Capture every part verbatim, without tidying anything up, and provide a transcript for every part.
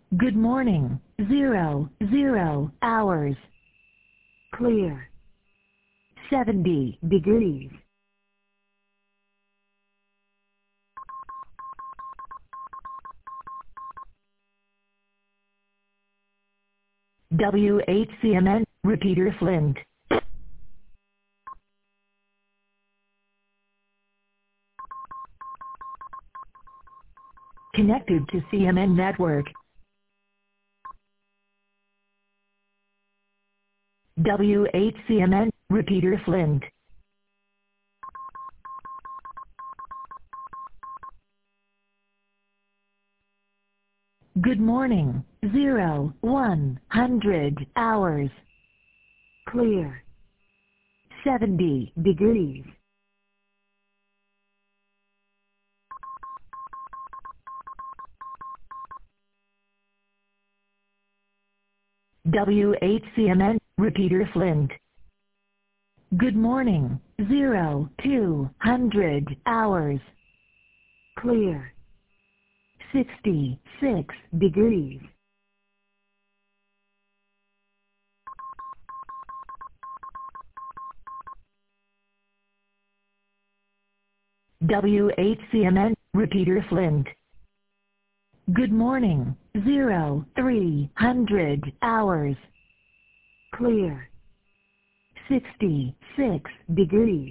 Good morning. Zero, zero hours. Clear. seventy degrees. W H C M N, repeater Flint. Connected to C M N network. W H C M N, repeater Flint. Good morning. Zero, one hundred hours. Clear. seventy degrees. W H C M N, repeater Flint. Good morning. Zero, two hundred hours. Clear. sixty-six degrees. W H C M N, repeater Flint. Good morning. Zero, three hundred hours. Clear. sixty-six degrees.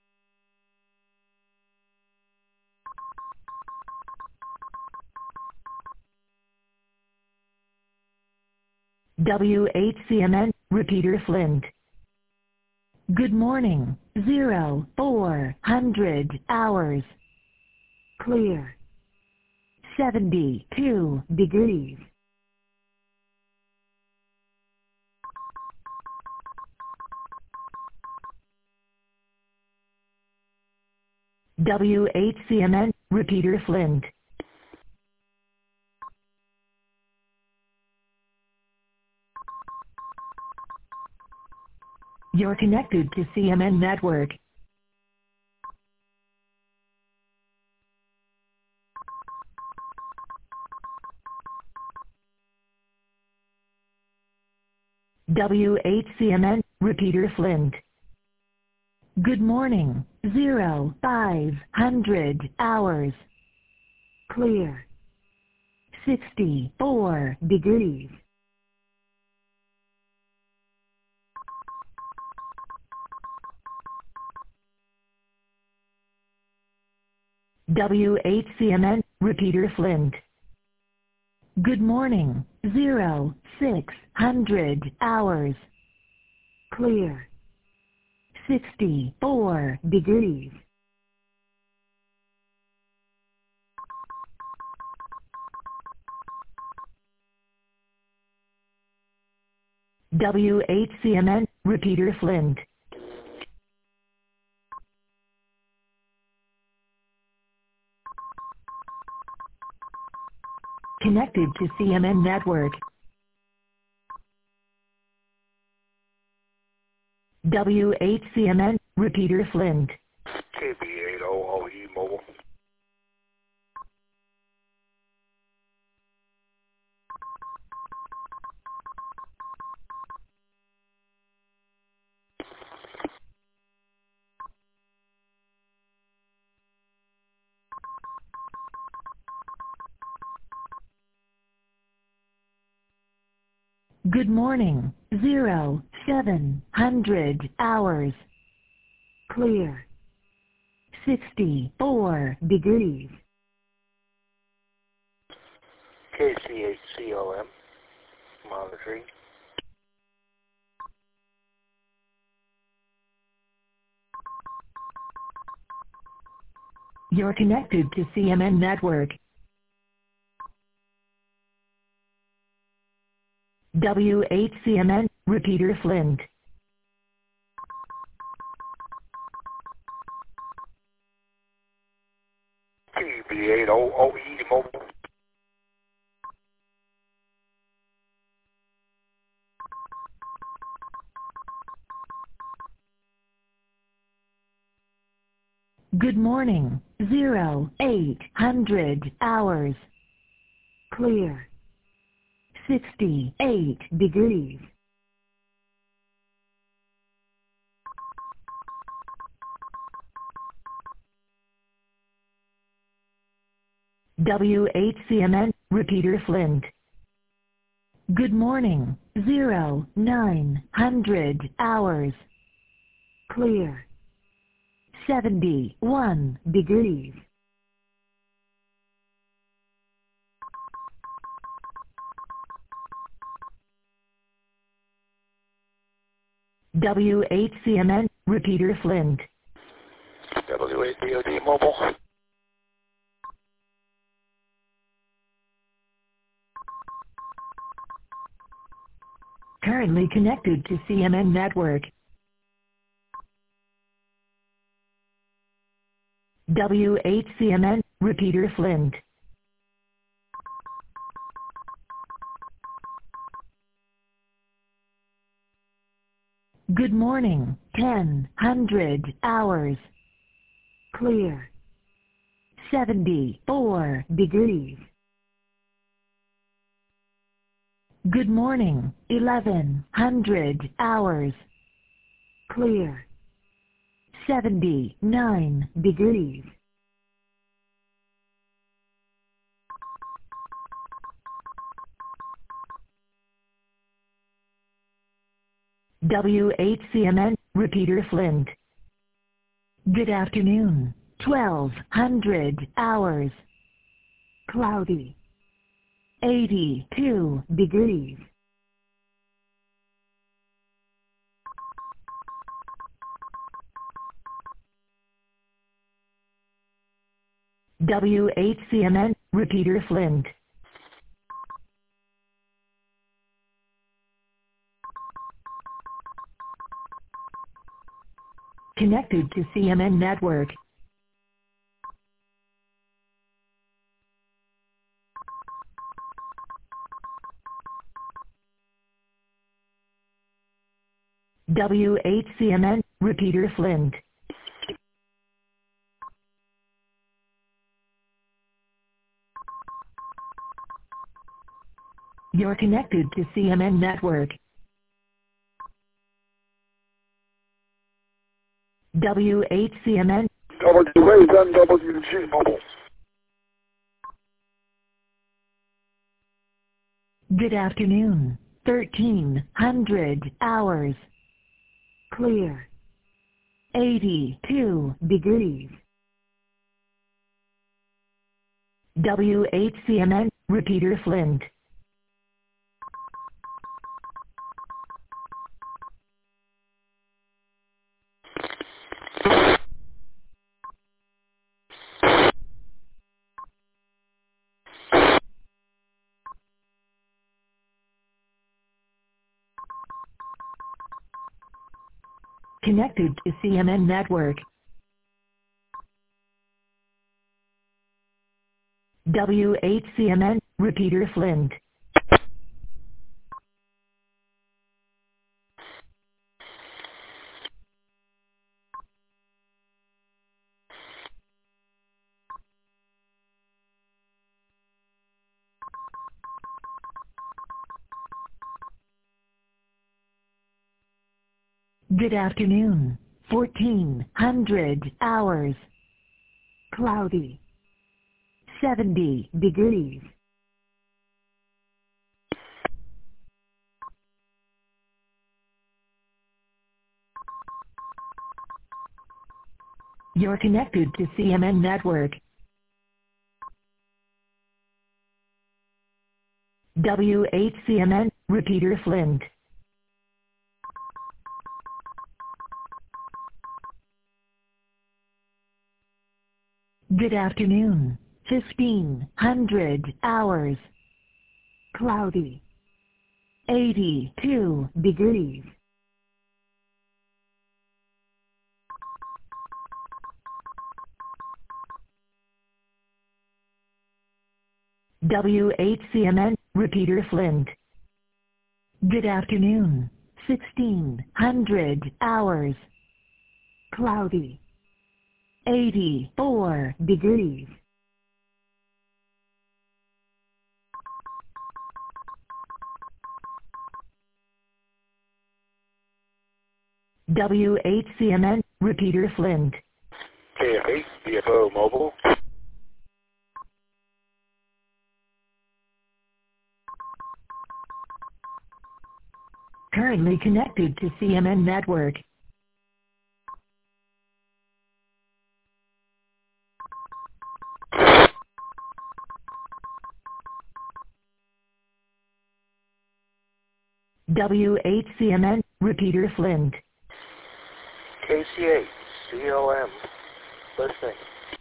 W H C M N, repeater Flint. Good morning. Zero, four hundred hours. Clear. seventy-two degrees. W H C M N, repeater Flint. You're connected to C M N network. W H C M N, repeater Flint. Good morning. Zero, five hundred hours. Clear. sixty-four degrees. W H C M N, repeater Flint. Good morning. Zero, six hundred hours. Clear. sixty-four degrees. W H C M N, repeater Flint. Connected to C M N network. W H C M N, repeater Flint. K B eight oh oh E mobile. Good morning. Zero, seven hundred hours. Clear. sixty-four degrees. K C H C O M. Monitoring. You're connected to C M N network. W H C M N, repeater Flint. K B eight oh oh E mobile. Good morning. Zero, eight hundred hours. Clear. sixty-eight degrees. W H C M N, repeater Flint. Good morning, zero, nine hundred hours. Clear. seventy-one degrees. W H C M N, repeater Flint. W A D O D mobile. Currently connected to C M N network. W H C M N, repeater Flint. Good morning, ten hundred hours. Clear. seventy-four degrees. Good morning, eleven hundred hours. Clear. seventy-nine degrees. W H C M N, repeater Flint. Good afternoon, twelve hundred hours. Cloudy. eighty-two degrees. W H C M N, repeater Flint. Connected to C M N network. W H C M N, repeater Flint. You're connected to C M N network. W H C M N. W H N W G mobile. Good afternoon, thirteen hundred hours. Clear. eighty-two degrees. W H C M N, repeater Flint. Connected to C M N network. W H C M N, repeater Flint. Good afternoon, fourteen hundred hours. Cloudy. seventy degrees. You're connected to C M N network. W H C M N, repeater Flint. Good afternoon, fifteen hundred hours. Cloudy. eighty-two degrees. W H C M N, repeater Flint. Good afternoon, sixteen hundred hours. Cloudy. eighty-four degrees. W H C M N, repeater Flint. K F eight, V F O mobile. Currently connected to C M N network. W H C M N, repeater Flint. K C A C O M, listening.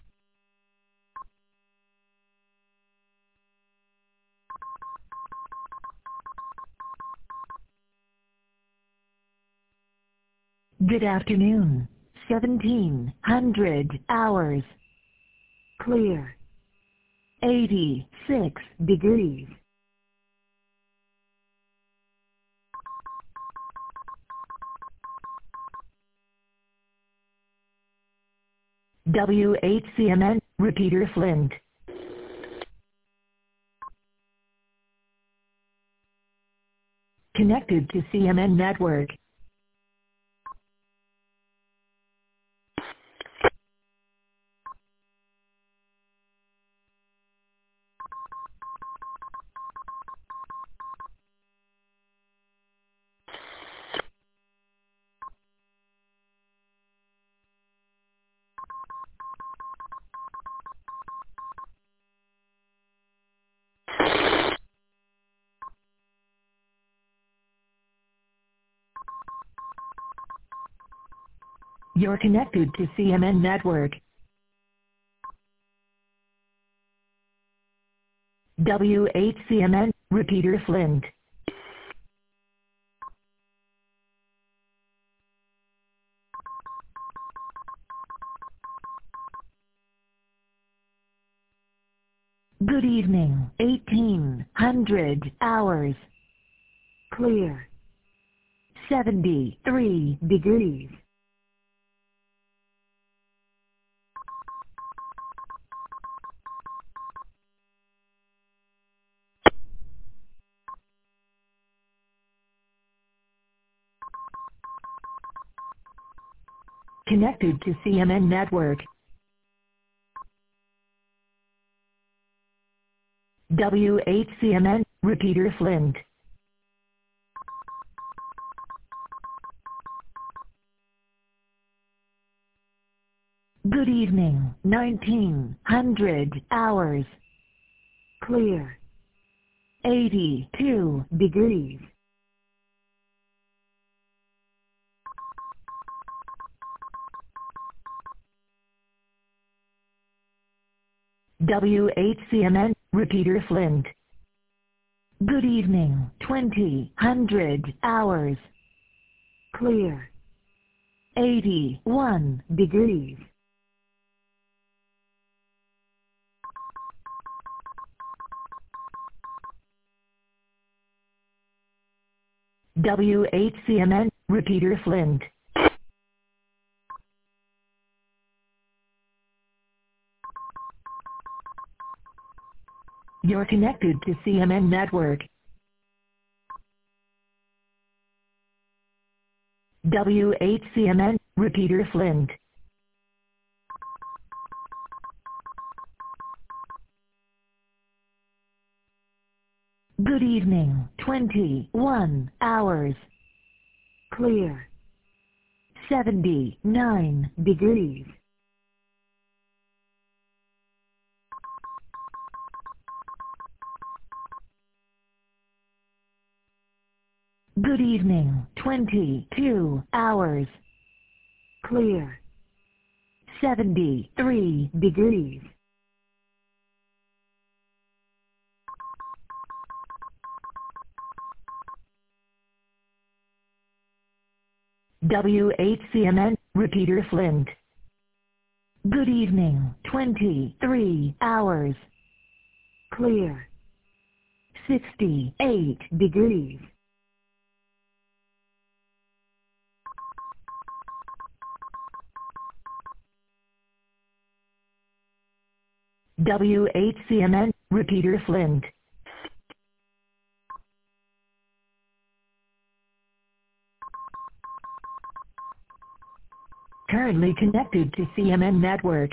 Good afternoon. seventeen hundred hours. Clear. eighty-six degrees. W H C M N, repeater Flint. Connected to C M N network. You're connected to C M N network. W H C M N, repeater Flint. Good evening. eighteen hundred hours. Clear. seventy-three degrees. Connected to C M N network. W H C M N, repeater Flint. Good evening. nineteen hundred hours. Clear. eighty-two degrees. W H C M N, repeater Flint. Good evening. twenty hundred hours. Clear. eighty-one degrees. W H C M N, repeater Flint. You're connected to C M N network. W H C M N, repeater Flint. Good evening. twenty-one hours. Clear. seventy-nine degrees. Good evening. twenty-two hours. Clear. seventy-three degrees. W H C M N, repeater Flint. Good evening. twenty-three hours. Clear. sixty-eight degrees. W H C M N, repeater Flint. Currently connected to C M N network.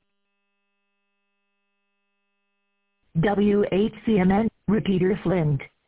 W H C M N, repeater Flint.